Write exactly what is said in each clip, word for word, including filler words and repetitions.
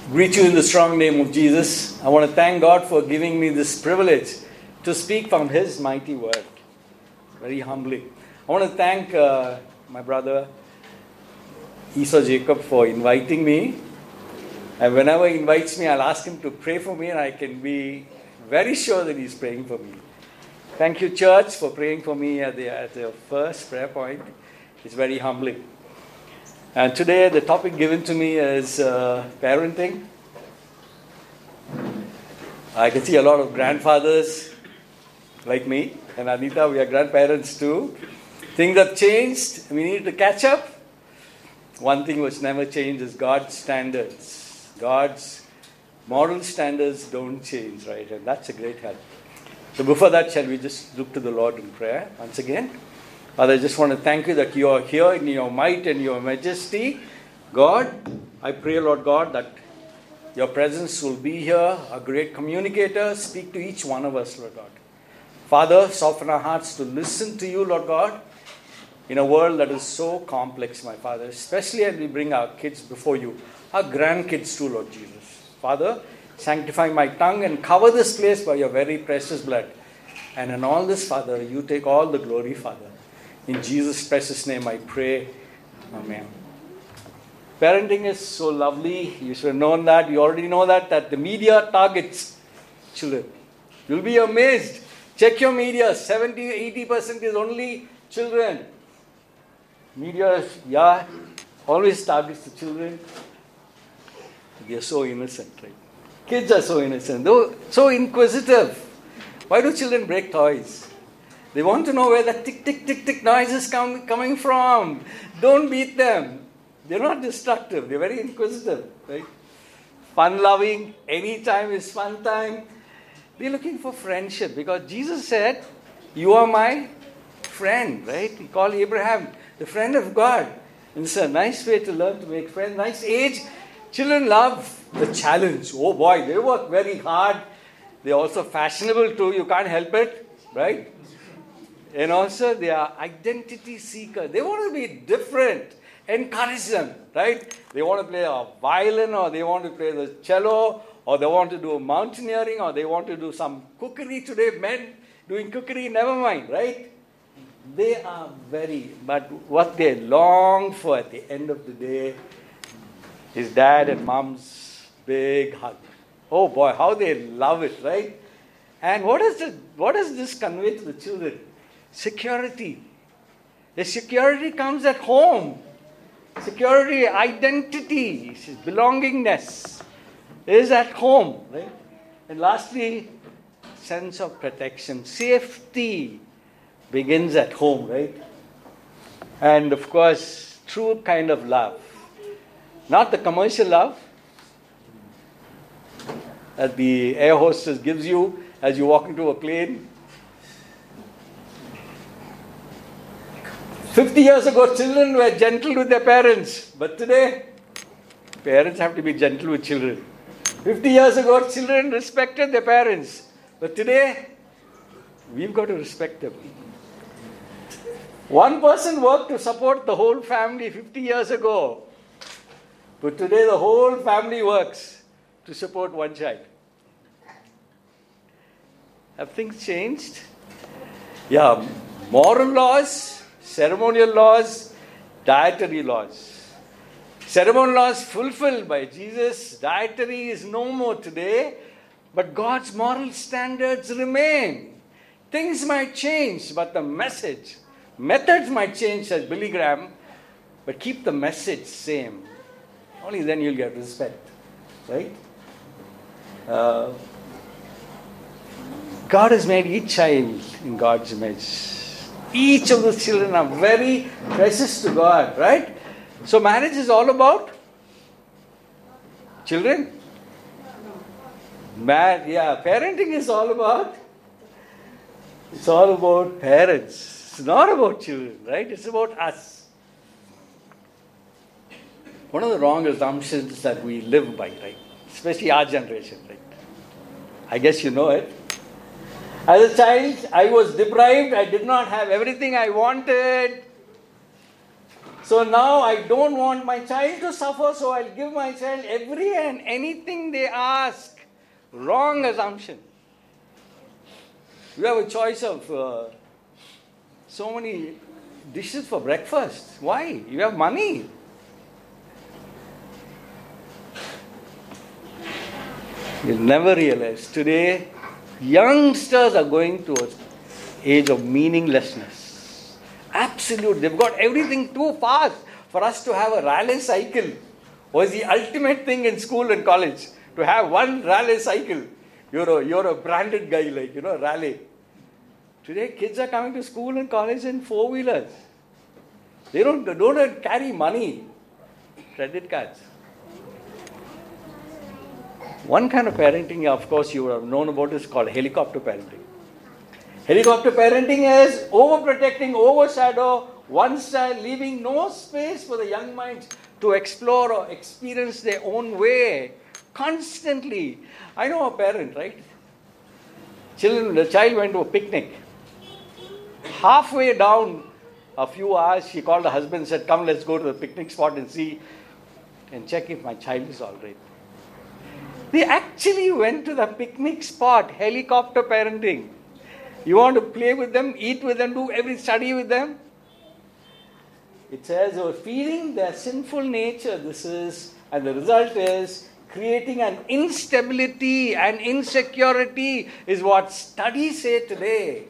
Greet you in the strong name of Jesus. I want to thank God for giving me this privilege to speak from His mighty word. Very humbling. I want to thank uh, my brother Esau Jacob for inviting me. And whenever he invites me, I'll ask him to pray for me, and I can be very sure that he's praying for me. Thank you, church, for praying for me at the, at the first prayer point. It's very humbling. And today the topic given to me is uh, parenting. I can see a lot of grandfathers like me, and Anita, we are grandparents too. Things have changed. We need to catch up. One thing which never changes is God's standards. God's moral standards don't change, right? And that's a great help. So before that, shall we just look to the Lord in prayer once again? Father, I just want to thank you that you are here in your might and your majesty. God, I pray, Lord God, that your presence will be here, a great communicator. Speak to each one of us, Lord God. Father, soften our hearts to listen to you, Lord God, in a world that is so complex, my Father, especially as we bring our kids before you, our grandkids too, Lord Jesus. Father, sanctify my tongue and cover this place by your very precious blood. And in all this, Father, you take all the glory, Father. In Jesus' precious name I pray. Amen. Parenting is so lovely. You should have known that. You already know that, that the media targets children. You'll be amazed. Check your media. seventy to eighty percent is only children. Media, yeah, always targets the children. They are so innocent, right? Kids are so innocent. They're so inquisitive. Why do children break toys? They want to know where the tick, tick, tick, tick noise is com- coming from. Don't beat them. They're not destructive. They're very inquisitive, right? Fun-loving. Anytime is fun time. They're looking for friendship because Jesus said, you are my friend, right? He called Abraham the friend of God. And it's a nice way to learn to make friends. Nice age. Children love the challenge. Oh boy, they work very hard. They're also fashionable too. You can't help it, right? And also they are identity seekers. They want to be different. Encourage them, right? They want to play a violin, or they want to play the cello, or they want to do mountaineering, or they want to do some cookery today. Men doing cookery, never mind, right? They are very, but what they long for at the end of the day is dad and mom's big hug. Oh boy, how they love it, right? And what is this, what does this convey to the children? Security. The security comes at home. Security, identity, belongingness is at home, right? And lastly, sense of protection. Safety begins at home, right? And of course, true kind of love. Not the commercial love that the air hostess gives you as you walk into a plane. Fifty years ago, children were gentle with their parents. But today, parents have to be gentle with children. Fifty years ago, children respected their parents. But today, we've got to respect them. One person worked to support the whole family fifty years ago. But today, the whole family works to support one child. Have things changed? Yeah, moral laws, ceremonial laws, dietary laws. Ceremonial laws fulfilled by Jesus. Dietary is no more today, but God's moral standards remain. Things might change, but the message, methods might change, says Billy Graham, but keep the message same. Only then you'll get respect, right? Uh, God has made each child in God's image. Each of those children are very precious to God, right? So marriage is all about children. Mar- yeah, parenting is all about, it's all about parents. It's not about children, right? It's about us. One of the wrong assumptions that we live by, right? Especially our generation, right? I guess you know it. As a child, I was deprived. I did not have everything I wanted. So now I don't want my child to suffer, so I'll give my child every and anything they ask. Wrong assumption. You have a choice of uh, so many dishes for breakfast. Why? You have money. You'll never realize. Today, youngsters are going towards age of meaninglessness. Absolute. They've got everything too fast for us to have a rally cycle. Was the ultimate thing in school and college. To have one rally cycle. You're a, you're a branded guy like, you know, rally. Today, kids are coming to school and college in four-wheelers. They don't, they don't carry money. Credit cards. One kind of parenting, of course, you would have known about is called helicopter parenting. Helicopter parenting is overprotecting, overshadow, one style, leaving no space for the young minds to explore or experience their own way constantly. I know a parent, right? Children, the child went to a picnic. Halfway down, a few hours, she called the husband and said, come, let's go to the picnic spot and see and check if my child is all right. They actually went to the picnic spot, helicopter parenting. You want to play with them, eat with them, do every study with them. It says, we're feeding their sinful nature, this is, and the result is creating an instability and insecurity is what studies say today.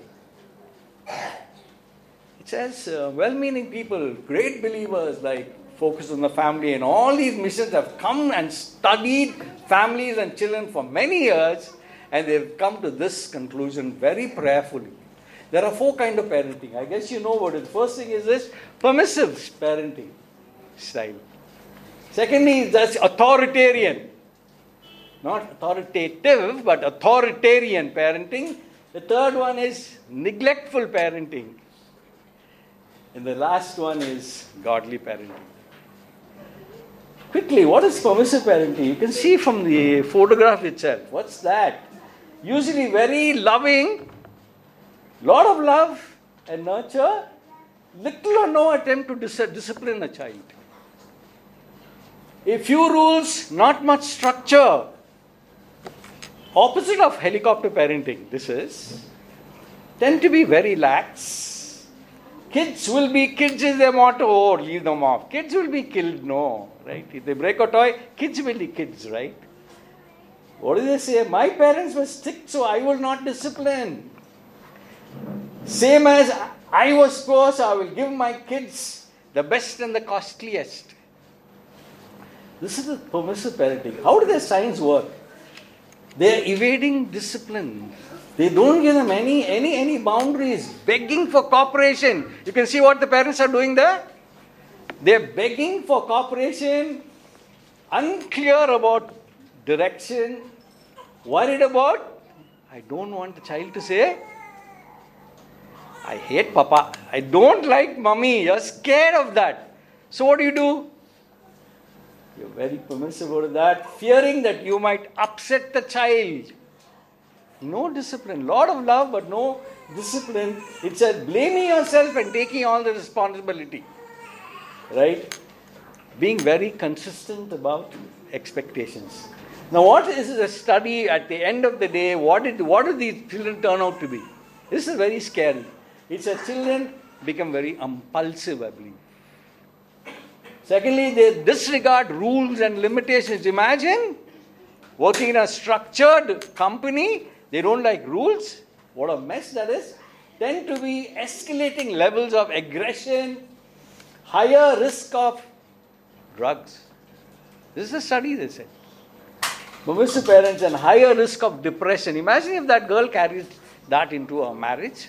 It says, uh, well-meaning people, great believers like Focus on the Family and all these missions have come and studied families and children for many years, and they've come to this conclusion very prayerfully. There are four kinds of parenting. I guess you know what it is. First thing is this permissive parenting style. Secondly is that's authoritarian. Not authoritative, but authoritarian parenting. The third one is neglectful parenting. And the last one is godly parenting. Quickly, what is permissive parenting? You can see from the photograph itself. What's that? Usually very loving, lot of love and nurture, little or no attempt to dis- discipline a child. A few rules, not much structure. Opposite of helicopter parenting, this is, tend to be very lax. Kids will be, kids is their motto, oh, leave them off. Kids will be killed, no, right? If they break a toy, kids will be kids, right? What do they say? My parents were strict, so I will not discipline. Same as I was poor, so I will give my kids the best and the costliest. This is the permissive parenting. How do their science work? They are evading discipline. They don't give them any, any, any boundaries, begging for cooperation. You can see what the parents are doing there. They are begging for cooperation, unclear about direction, worried about, I don't want the child to say, I hate Papa. I don't like Mummy. You're scared of that. So what do you do? You're very permissive about that, fearing that you might upset the child. No discipline. Lot of love, but no discipline. It's a blaming yourself and taking all the responsibility. Right? Being very consistent about expectations. Now, what is the study at the end of the day? What did what do these children turn out to be? This is very scary. It's that children become very impulsive, I believe. Secondly, they disregard rules and limitations. Imagine working in a structured company. They don't like rules. What a mess that is. Tend to be escalating levels of aggression, higher risk of drugs. This is a study, they said. Permissive parents and higher risk of depression. Imagine if that girl carries that into a marriage.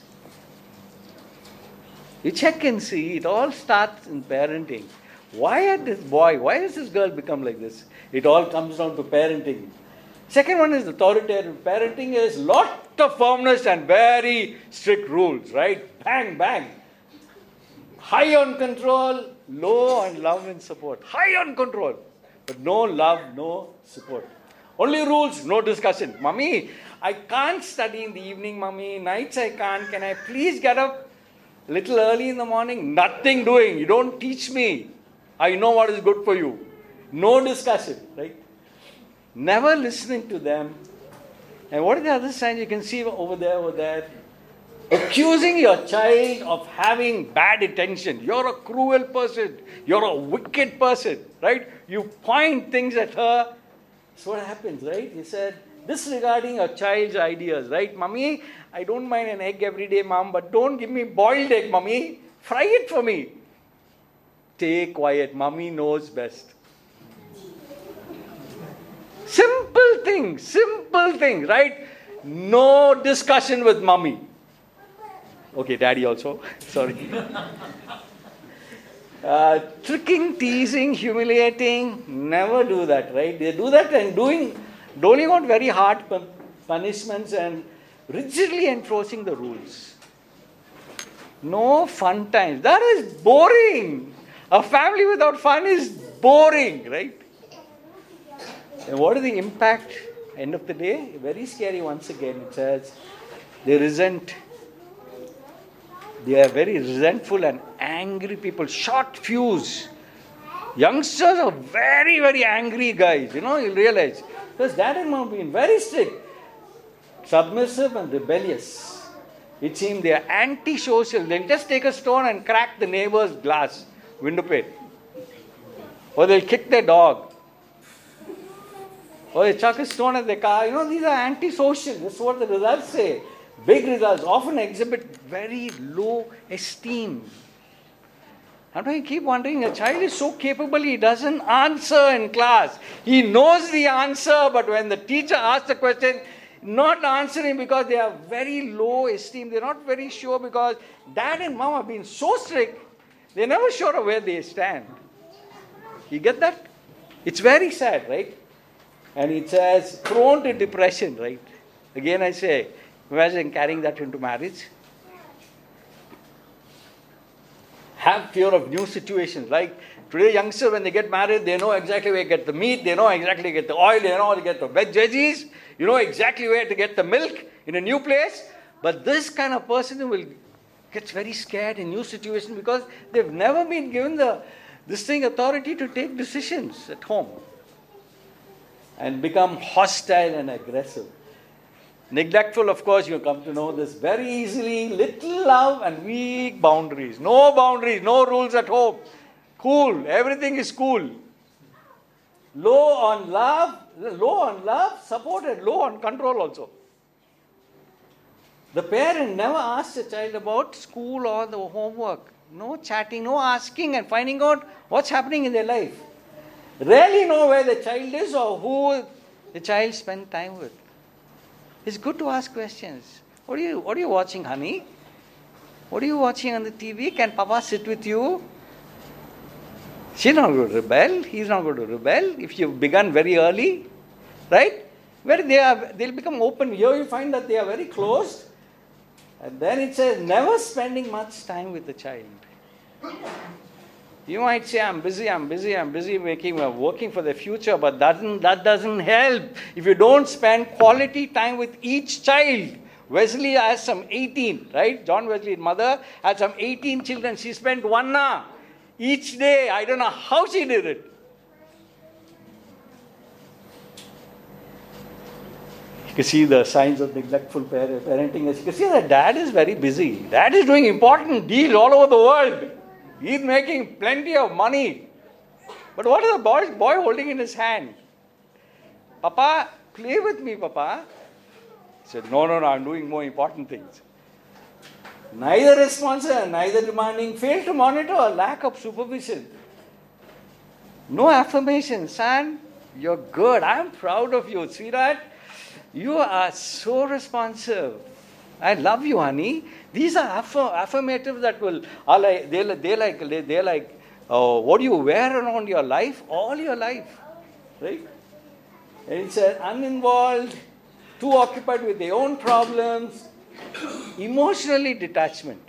You check and see, it all starts in parenting. Why had this boy, why has this girl become like this? It all comes down to parenting. Second one is authoritarian parenting is lot of firmness and very strict rules, right? Bang, bang. High on control, low on love and support. High on control, but no love, no support. Only rules, no discussion. Mummy, I can't study in the evening, Mummy. Nights I can't. Can I please get up? Little early in the morning, nothing doing. You don't teach me. I know what is good for you. No discussion, right? Never listening to them. And what is the other sign you can see over there, over there? Accusing your child of having bad intention. You're a cruel person. You're a wicked person, right? You point things at her. That's what happens, right? He said, disregarding your child's ideas, right? Mummy, I don't mind an egg every day, mom, but don't give me boiled egg, mummy. Fry it for me. Stay quiet. Mummy knows best. Simple things, simple things, right? No discussion with mummy. Okay, daddy also. Sorry. Uh, tricking, teasing, humiliating. Never do that, right? They do that and doing, doling out very hard punishments and rigidly enforcing the rules. No fun times. That is boring. A family without fun is boring, right? And what is the impact? End of the day, very scary once again. It says they resent. They are very resentful and angry people. Short fuse. Youngsters are very, very angry guys. You know, you'll realize. Because dad and mom have been very strict, submissive and rebellious. It seems they are anti-social. They'll just take a stone and crack the neighbor's glass, window pane. Or they'll kick their dog. Or they chuck a stone at the car. You know, these are anti-social. That's what the results say. Big results often exhibit very low esteem. And I keep wondering, a child is so capable, he doesn't answer in class. He knows the answer, but when the teacher asks the question, not answering because they are very low esteem. They're not very sure because dad and mom have been so strict, they're never sure of where they stand. You get that? It's very sad, right? And it says, prone to depression, right? Again I say, imagine carrying that into marriage. Have fear of new situations. Like today youngsters, when they get married, they know exactly where to get the meat, they know exactly where to get the oil, they know where to get the veggies, you know exactly where to get the milk in a new place. But this kind of person will get very scared in new situations because they've never been given the this thing authority to take decisions at home. And become hostile and aggressive. Neglectful, of course, you come to know this very easily. Little love and weak boundaries. No boundaries, no rules at home. Cool, everything is cool. Low on love, low on love, supported, low on control also. The parent never asks a child about school or the homework. No chatting, no asking and finding out what's happening in their life. Rarely know where the child is or who the child spends time with. It's good to ask questions. What are you, what are you watching, honey? What are you watching on the T V? Can Papa sit with you? She's not going to rebel. He's not going to rebel. If you've begun very early, right? Where they are, they'll become open. Here you find that they are very closed. And then it says, never spending much time with the child. You might say, I'm busy, I'm busy, I'm busy making, uh, working for the future, but that doesn't, that doesn't help if you don't spend quality time with each child. Wesley has some eighteen, right? John Wesley's mother had some eighteen children. She spent one hour each day. I don't know how she did it. You can see the signs of neglectful parenting. You can see that dad is very busy. Dad is doing important deals all over the world. He's making plenty of money. But what is the boy, boy holding in his hand? Papa, play with me, Papa. He said, no, no, no, I'm doing more important things. Neither responsive, neither demanding, fail to monitor, or lack of supervision. No affirmation. Son, you're good. I'm proud of you. Sweetheart, you are so responsive. I love you, honey. These are affirm- affirmatives that will, are like, they're, they're like, they're like uh, what do you wear around your life? All your life. Right? And it says, uninvolved, too occupied with their own problems, emotionally detachment.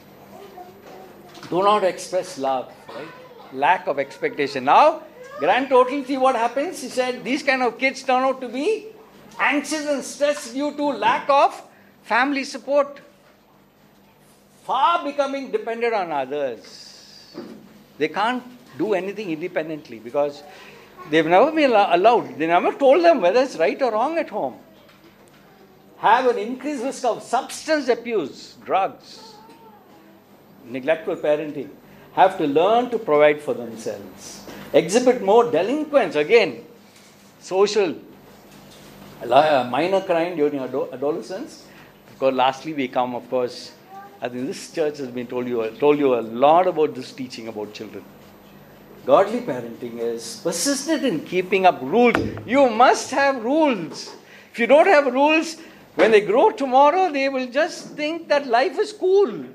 Do not express love. Right? Lack of expectation. Now, grand total, see what happens? He said, these kind of kids turn out to be anxious and stressed due to lack of family support. far becoming dependent on others. They can't do anything independently because they've never been allowed. They never told them whether it's right or wrong at home. Have an increased risk of substance abuse, drugs, neglectful parenting. Have to learn to provide for themselves. Exhibit more delinquents, again, social, minor crime during adolescence. Because lastly we come, of course, I think this church has been told you, told you a lot about this teaching about children. Godly parenting is persistent in keeping up rules. You must have rules. If you don't have rules, when they grow tomorrow, they will just think that life is cool.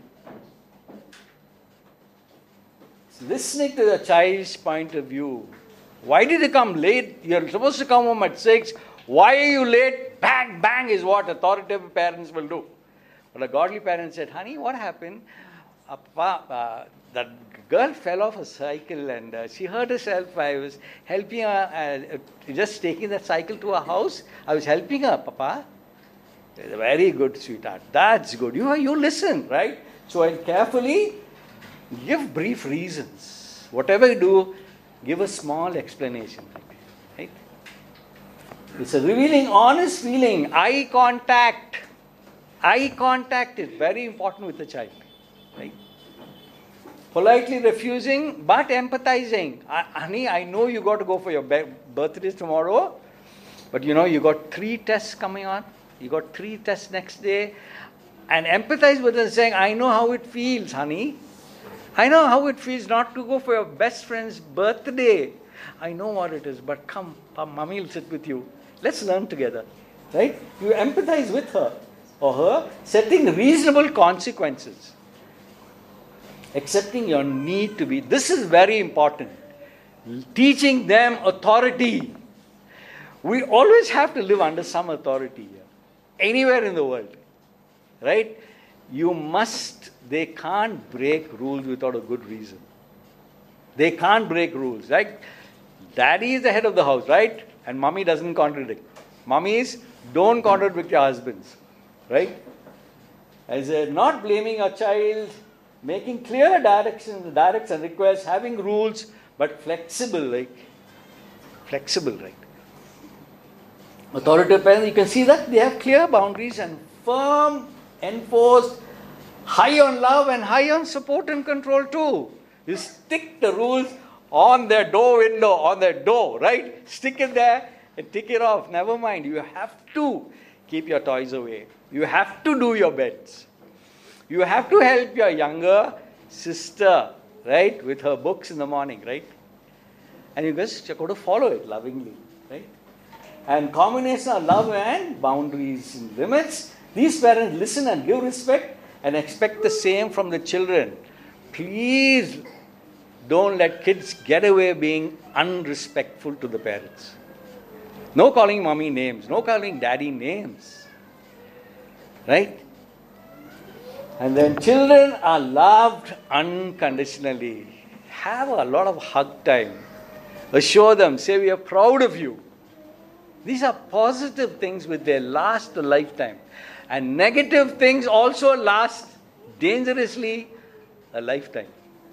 Listening to the child's point of view. Why did you come late? You're supposed to come home at six. Why are you late? Bang, bang is what authoritative parents will do. But a godly parent said, honey, what happened? Uh, uh, that girl fell off a cycle and uh, she hurt herself. I was helping her, uh, just taking that cycle to her house. I was helping her, Papa. Very good, sweetheart. That's good. You, you listen, right? So I carefully give brief reasons. Whatever you do, give a small explanation. Right? It's a revealing honest feeling. Eye contact. Eye contact is very important with the child. Right? Politely refusing, but empathizing. Uh, honey, I know you got to go for your birthday tomorrow, but you know, you got three tests coming on. You got three tests next day. And empathize with us saying, I know how it feels, honey. I know how it feels not to go for your best friend's birthday. I know what it is, but come, mommy will sit with you. Let's learn together. Right? You empathize with her or her, setting reasonable consequences. Accepting your need to be. This is very important. Teaching them authority. We always have to live under some authority here. Anywhere in the world. Right? You must, they can't break rules without a good reason. They can't break rules, right? Daddy is the head of the house, right? And mommy doesn't contradict. Mummies, don't contradict your husbands, right? As a not blaming a child, making clear directions, directs and requests, having rules, but flexible, like flexible, right? Authoritative parents, you can see that they have clear boundaries and firm, enforced, high on love and high on support and control too. You stick the rules on their door window, on their door, right? Stick it there and tick it off. Never mind. You have to keep your toys away. You have to do your beds. You have to help your younger sister, right, with her books in the morning, right? And you just got to follow it lovingly, right? And combination of love and boundaries and limits. These parents listen and give respect and expect the same from the children. Please don't let kids get away being unrespectful to the parents. No calling mommy names. No calling daddy names. Right? And then children are loved unconditionally. Have a lot of hug time. Assure them. Say we are proud of you. These are positive things which they last a lifetime. And negative things also last dangerously a lifetime.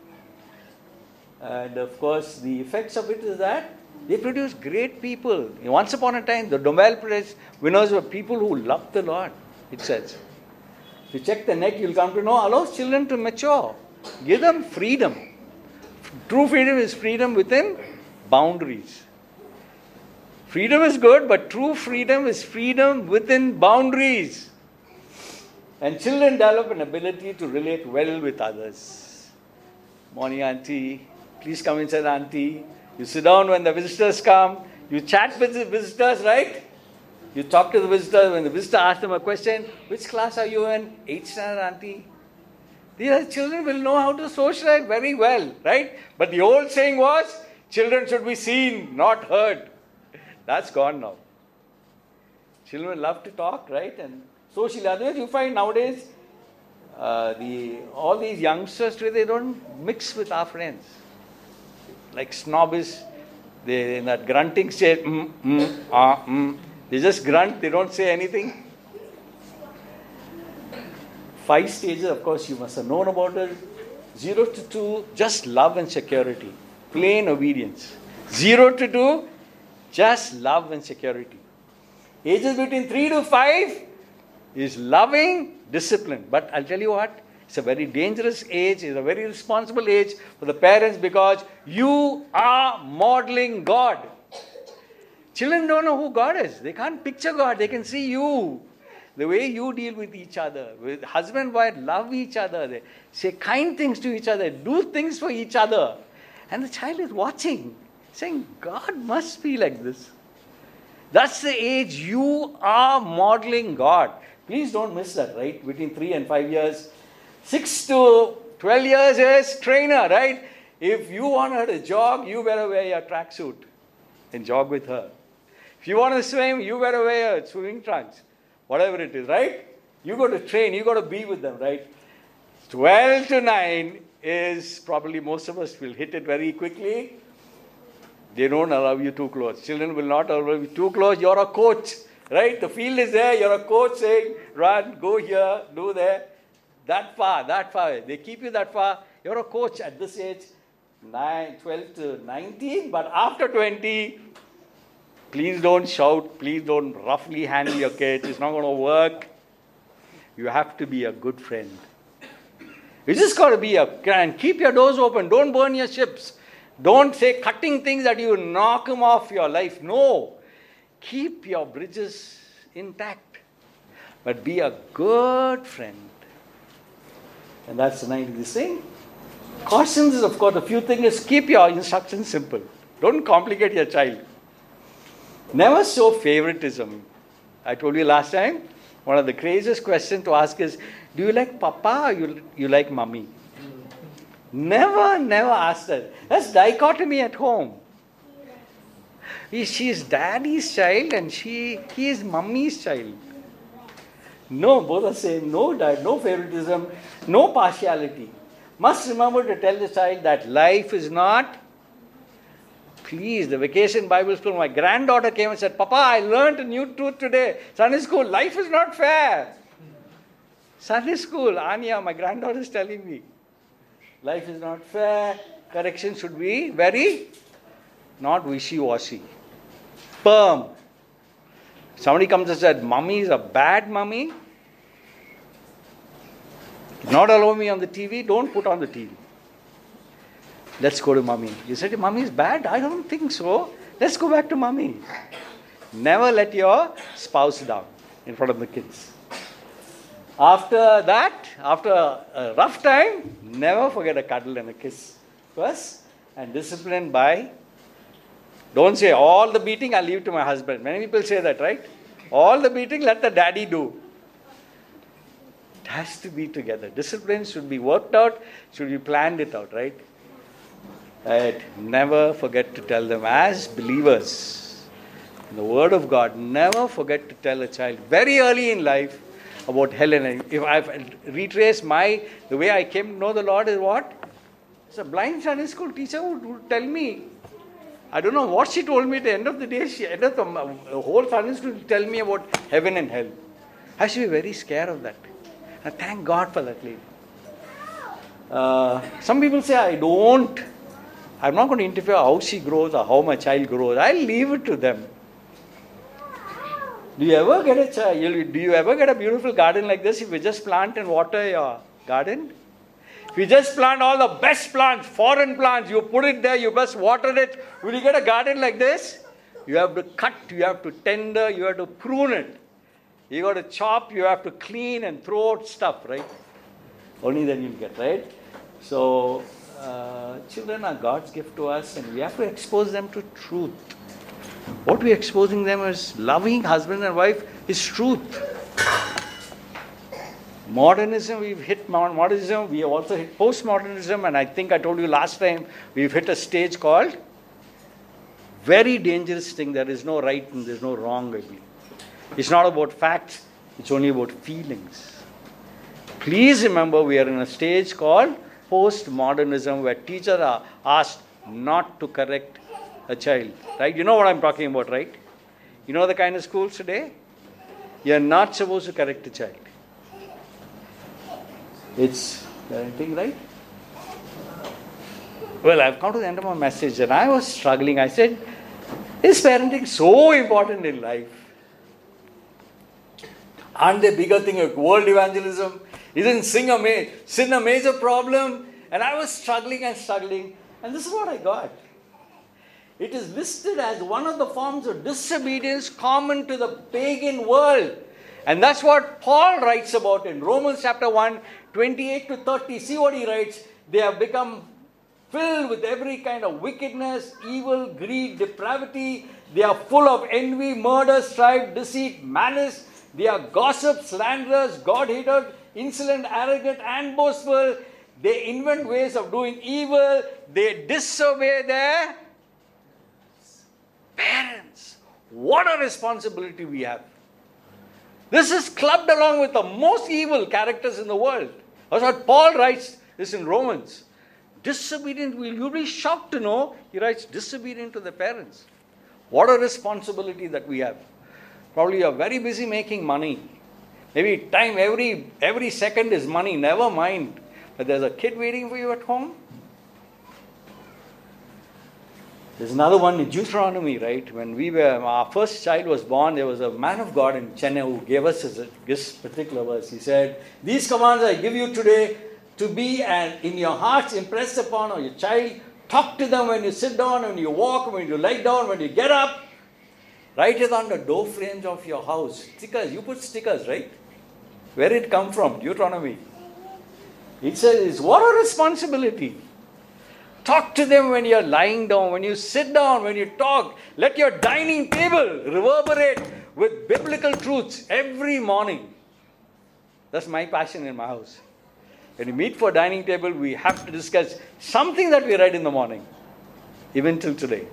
And of course, the effects of it is that they produce great people. Once upon a time, the Nobel Prize winners were people who loved the Lord, it says. If you check the net, you'll come to know, allows children to mature. Give them freedom. True freedom is freedom within boundaries. Freedom is good, but true freedom is freedom within boundaries. And children develop an ability to relate well with others. Morning, auntie. Please come inside, auntie. You sit down when the visitors come. You chat with the visitors, right? You talk to the visitor. When the visitor asks them a question, which class are you in? Eighth standard, auntie. These children will know how to socialize very well, right? But the old saying was, children should be seen, not heard. That's gone now. Children love to talk, right? And socially, otherwise you find nowadays, uh, the all these youngsters today, they don't mix with our friends. Like snobbish, they in that grunting state, mm, mm, ah, mm. They just grunt, they don't say anything. Five stages, of course, you must have known about it. Zero to two, just love and security. Plain obedience. Zero to two, just love and security. Ages between three to five is loving, discipline. But I'll tell you what, it's a very dangerous age, it's a very responsible age for the parents because you are modeling God. Children don't know who God is. They can't picture God. They can see you. The way you deal with each other. With husband and wife, love each other. They say kind things to each other. Do things for each other. And the child is watching. Saying, God must be like this. That's the age you are modeling God. Please don't miss that, right? Between three and five years. Six to twelve years is trainer, right? If you want her to jog, you better wear your tracksuit and jog with her. If you want to swim, you better wear your swimming trunks. Whatever it is, right? You got to train, you got to be with them, right? twelve to nine is probably most of us will hit it very quickly. They don't allow you too close. Children will not allow you too close. You're a coach, right? The field is there. You're a coach saying, run, go here, do there. That far, that far. They keep you that far. You're a coach at this age, nine, twelve to nineteen. But after twenty, please don't shout. Please don't roughly handle your kids. It's not going to work. You have to be a good friend. You just got to be a and keep your doors open. Don't burn your ships. Don't say cutting things that you knock them off your life. No. Keep your bridges intact. But be a good friend. And that's the ninetieth thing. Cautions is, of course, a few things is keep your instructions simple. Don't complicate your child. Never show favoritism. I told you last time, one of the craziest questions to ask is, do you like Papa or you, you like Mummy? Never, never ask that. That's dichotomy at home. He, she is Daddy's child and she, he is Mummy's child. No, both are same. No diet, no favoritism, no partiality. Must remember to tell the child that life is not. Please, the vacation Bible school, my granddaughter came and said, Papa, I learned a new truth today. Sunday school, life is not fair. Sunday school, Anya, my granddaughter is telling me. Life is not fair. Correction should be very, not wishy-washy. Firm. Somebody comes and said, Mummy is a bad mummy. Not allow me on the T V, don't put on the T V. Let's go to Mummy. You said, Mummy is bad? I don't think so. Let's go back to Mummy. Never let your spouse down in front of the kids. After that, after a rough time, never forget a cuddle and a kiss first, and discipline by, don't say all the beating I'll leave to my husband. Many people say that, right? All the beating let the daddy do. It has to be together. Discipline should be worked out, should be planned it out, right? Right. Never forget to tell them as believers. In the Word of God, never forget to tell a child very early in life about hell and heaven. If I've retraced my, the way I came to know the Lord is what? It's a blind Sunday school teacher who would tell me. I don't know what she told me at the end of the day. She ended the whole Sunday school to tell me about heaven and hell. I should be very scared of that. And thank God for that lady. Uh, some people say, I don't, I'm not going to interfere how she grows or how my child grows. I'll leave it to them. Do you ever get a child? Do you ever get a beautiful garden like this if you just plant and water your garden? If you just plant all the best plants, foreign plants, you put it there, you just water it, will you get a garden like this? You have to cut, you have to tender, you have to prune it. You got to chop, you have to clean and throw out stuff, right? Only then you'll get, right? So, uh, children are God's gift to us and we have to expose them to truth. What we're exposing them as loving husband and wife is truth. Modernism, we've hit modernism, we have also hit postmodernism, and I think I told you last time, we've hit a stage called very dangerous thing. There is no right and there's no wrong, I believe. It's not about facts, it's only about feelings. Please remember, we are in a stage called postmodernism where teachers are asked not to correct a child. Right? You know what I'm talking about, right? You know the kind of schools today? You're not supposed to correct a child. It's parenting, right? Well, I've come to the end of my message and I was struggling. I said, is parenting so important in life? Aren't there bigger things like world evangelism? Isn't sin a, ma- sin a major problem? And I was struggling and struggling. And this is what I got. It is listed as one of the forms of disobedience common to the pagan world. And that's what Paul writes about in Romans chapter one, twenty-eight to thirty. See what he writes. They have become filled with every kind of wickedness, evil, greed, depravity. They are full of envy, murder, strife, deceit, malice. They are gossips, slanderers, God-haters, insolent, arrogant, and boastful. They invent ways of doing evil. They disobey their parents. What a responsibility we have. This is clubbed along with the most evil characters in the world. That's what Paul writes this in Romans. Disobedient, you'll be shocked to know, he writes, disobedient to the parents. What a responsibility that we have. Probably you're very busy making money. Maybe time, every every second is money, never mind. But there's a kid waiting for you at home. There's another one in Deuteronomy, right? When we were, our first child was born, there was a man of God in Chennai who gave us this particular verse. He said, these commands I give you today to be and in your hearts impressed upon or your child. Talk to them when you sit down, when you walk, when you lie down, when you get up. Write it on the door frames of your house. Stickers, you put stickers, right? Where did it come from? Deuteronomy. It says, what a responsibility. Talk to them when you're lying down, when you sit down, when you talk. Let your dining table reverberate with biblical truths every morning. That's my passion in my house. When we meet for dining table, we have to discuss something that we read in the morning, even till today.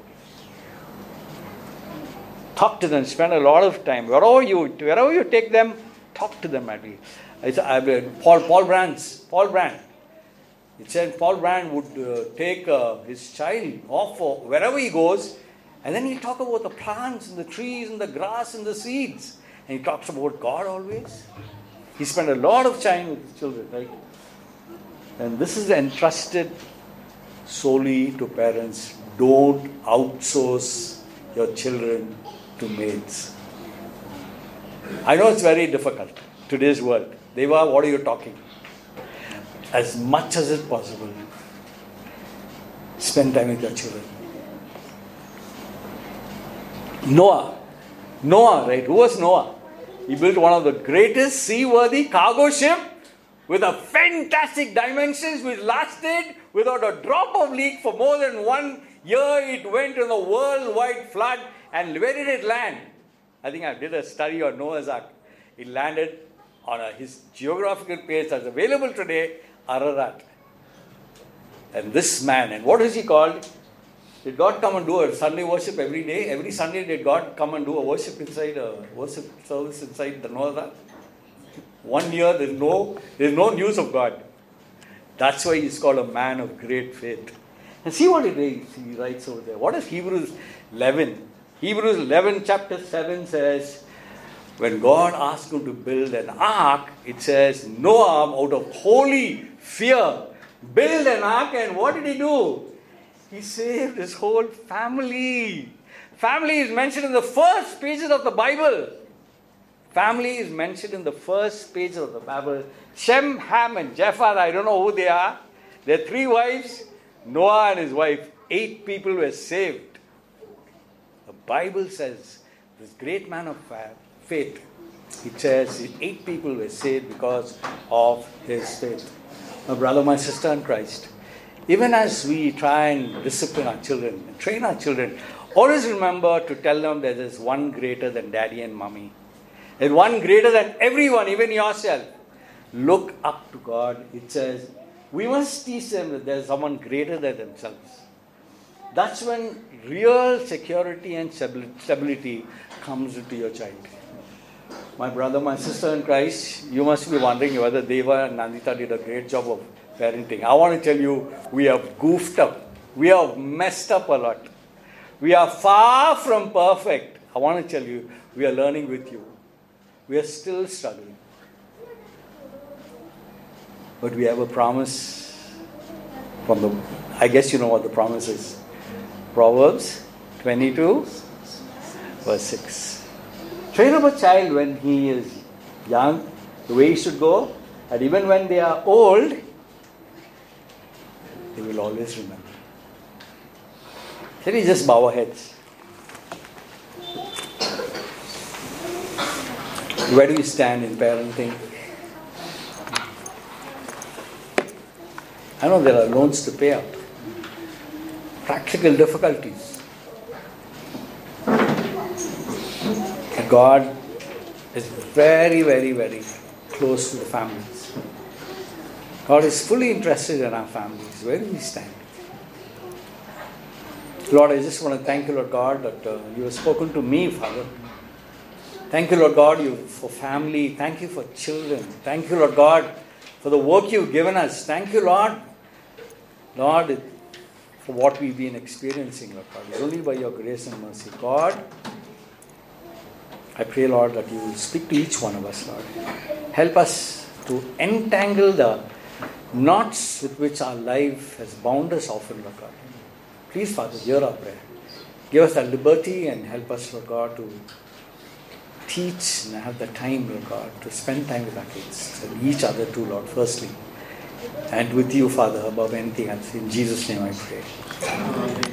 Talk to them, spend a lot of time. Wherever you, wherever you take them, talk to them. At least. It's, I, Paul, Paul Brand's, Paul Brand. It said Paul Brand would uh, take uh, his child off for wherever he goes, and then he'll talk about the plants and the trees and the grass and the seeds. And he talks about God always. He spent a lot of time with his children, right? And this is entrusted solely to parents. Don't outsource your children to maids. I know it's very difficult. Today's world. Deva, what are you talking? As much as it's possible, spend time with your children. Noah. Noah, right? Who was Noah? He built one of the greatest seaworthy cargo ship with a fantastic dimensions which lasted without a drop of leak for more than one year. It went in a worldwide flood. And where did it land? I think I did a study on Noah's Ark. It landed on a, his geographical place that's available today, Ararat. And this man, and what is he called? Did God come and do a Sunday worship every day? Every Sunday did God come and do a worship inside, a worship service inside the Noah's Ark? One year there's no, there's no news of God. That's why he's called a man of great faith. And see what it is, he writes over there. What is Hebrews eleven? Hebrews eleven chapter seven says, when God asked him to build an ark, it says, Noah, out of holy fear, built an ark, and what did he do? He saved his whole family. Family is mentioned in the first pages of the Bible. Family is mentioned in the first pages of the Bible. Shem, Ham, and Japheth, I don't know who they are. Their three wives, Noah and his wife, eight people were saved. The Bible says, this great man of faith, it says eight people were saved because of his faith. My brother, my sister in Christ, even as we try and discipline our children, train our children, always remember to tell them that there's one greater than daddy and mommy. There's one greater than everyone, even yourself. Look up to God. It says, we must teach them that there's someone greater than themselves. That's when real security and stability comes into your child. My brother, my sister in Christ, you must be wondering whether Deva and Nandita did a great job of parenting. I want to tell you, we have goofed up. We have messed up a lot. We are far from perfect. I want to tell you, we are learning with you. We are still struggling. But we have a promise from the, I guess you know what the promise is. Proverbs twenty-two, verse six. Train up a child when he is young, the way he should go, and even when they are old, they will always remember. Can we just bow our heads? Where do we stand in parenting? I know there are loans to pay up, practical difficulties. And God is very, very, very close to the families. God is fully interested in our families. Where do we stand? Lord, I just want to thank you, Lord God, that uh, you have spoken to me, Father. Thank you, Lord God, you for family. Thank you for children. Thank you, Lord God, for the work you've given us. Thank you, Lord, Lord, for what we've been experiencing, Lord God. It's only by your grace and mercy. God, I pray, Lord, that you will speak to each one of us, Lord. Help us to entangle the knots with which our life has bound us often, Lord God. Please, Father, hear our prayer. Give us that liberty and help us, Lord God, to teach and have the time, Lord God, to spend time with our kids and each other too, Lord, firstly. And with you, Father, above anything else. In Jesus' name I pray. Amen.